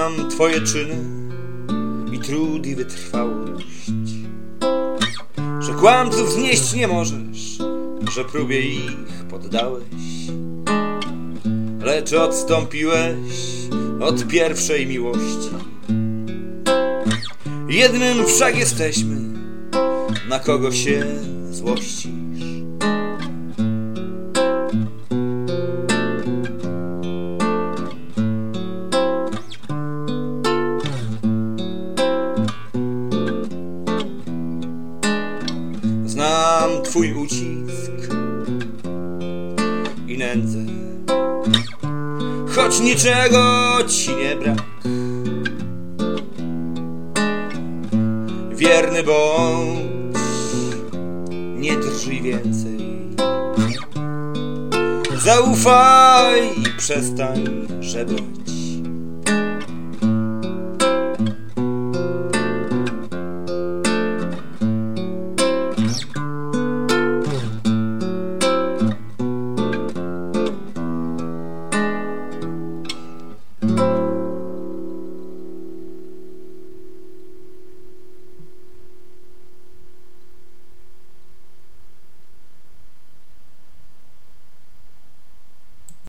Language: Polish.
Znam twoje czyny i trud i wytrwałość, że kłamców znieść nie możesz, że próbie ich poddałeś, lecz odstąpiłeś od pierwszej miłości. Jednym wszak jesteśmy, na kogo się złościsz. Znam twój ucisk i nędzę, choć niczego ci nie brak. Wierny bądź, nie drżyj więcej. Zaufaj i przestań żebrać.